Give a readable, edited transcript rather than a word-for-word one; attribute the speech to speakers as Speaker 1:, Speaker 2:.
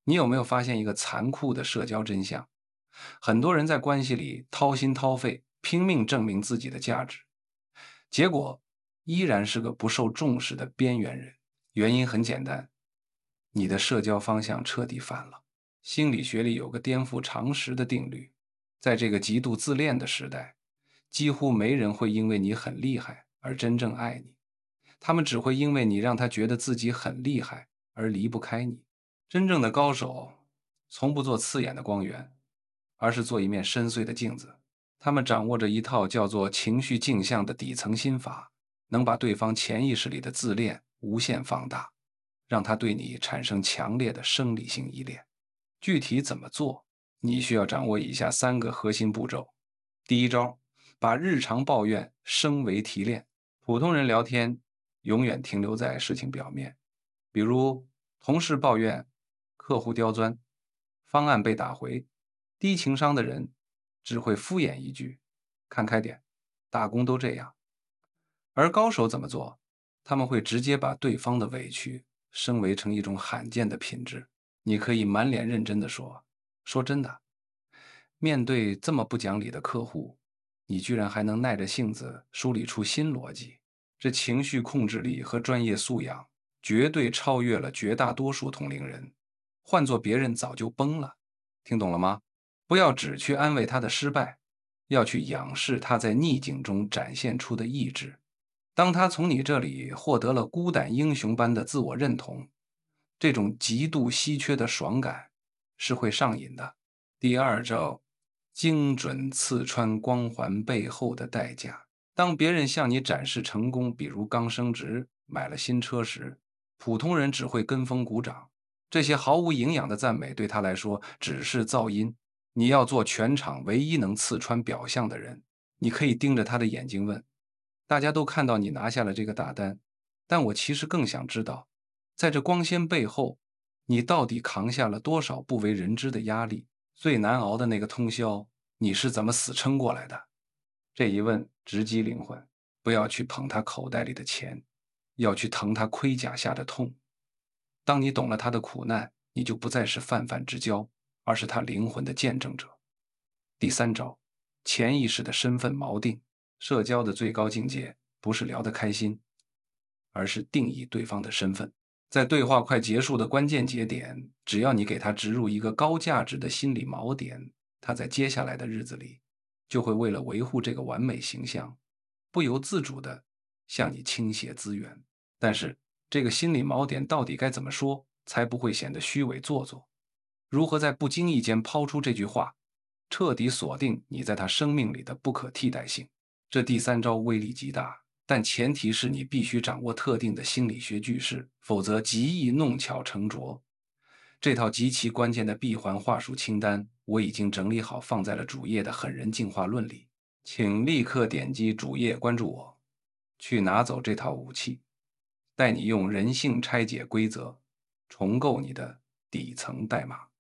Speaker 1: 你有没有发现一个残酷的社交真相？很多人在关系里掏心掏肺，拼命证明自己的价值，结果依然是个不受重视的边缘人。原因很简单，你的社交方向彻底反了。心理学里有个颠覆常识的定律，在这个极度自恋的时代，几乎没人会因为你很厉害而真正爱你，他们只会因为你让他觉得自己很厉害而离不开你。真正的高手从不做刺眼的光源，而是做一面深邃的镜子。他们掌握着一套叫做情绪镜像的底层心法，能把对方潜意识里的自恋无限放大，让他对你产生强烈的生理性依恋。具体怎么做？你需要掌握以下3个核心步骤。第一招，把日常抱怨升为提炼。普通人聊天永远停留在事情表面，比如同事抱怨客户刁钻，方案被打回，低情商的人只会敷衍一句看开点，打工都这样。而高手怎么做？他们会直接把对方的委屈升维成一种罕见的品质。你可以满脸认真地说真的，面对这么不讲理的客户，你居然还能耐着性子梳理出新逻辑，这情绪控制力和专业素养绝对超越了绝大多数同龄人，换做别人早就崩了。听懂了吗？不要只去安慰他的失败，要去仰视他在逆境中展现出的意志。当他从你这里获得了孤胆英雄般的自我认同，这种极度稀缺的爽感是会上瘾的。第二招，精准刺穿光环背后的代价。当别人向你展示成功，比如刚升职、买了新车时，普通人只会跟风鼓掌。这些毫无营养的赞美对他来说只是噪音。你要做全场唯一能刺穿表象的人。你可以盯着他的眼睛问：大家都看到你拿下了这个大单，但我其实更想知道，在这光鲜背后，你到底扛下了多少不为人知的压力？最难熬的那个通宵，你是怎么死撑过来的？这一问直击灵魂，不要去捧他口袋里的钱，要去疼他盔甲下的痛。当你懂了他的苦难，你就不再是泛泛之交，而是他灵魂的见证者。第三招，潜意识的身份锚定。社交的最高境界不是聊得开心，而是定义对方的身份。在对话快结束的关键节点，只要你给他植入一个高价值的心理锚点，他在接下来的日子里就会为了维护这个完美形象，不由自主地向你倾斜资源。但是这个心理锚点到底该怎么说，才不会显得虚伪做作？如何在不经意间抛出这句话，彻底锁定你在他生命里的不可替代性？这第三招威力极大，但前提是你必须掌握特定的心理学句式，否则极易弄巧成拙。这套极其关键的闭环话术清单，我已经整理好放在了主页的狠人进化论里，请立刻点击主页关注我，去拿走这套武器，带你用人性拆解规则，重构你的底层代码。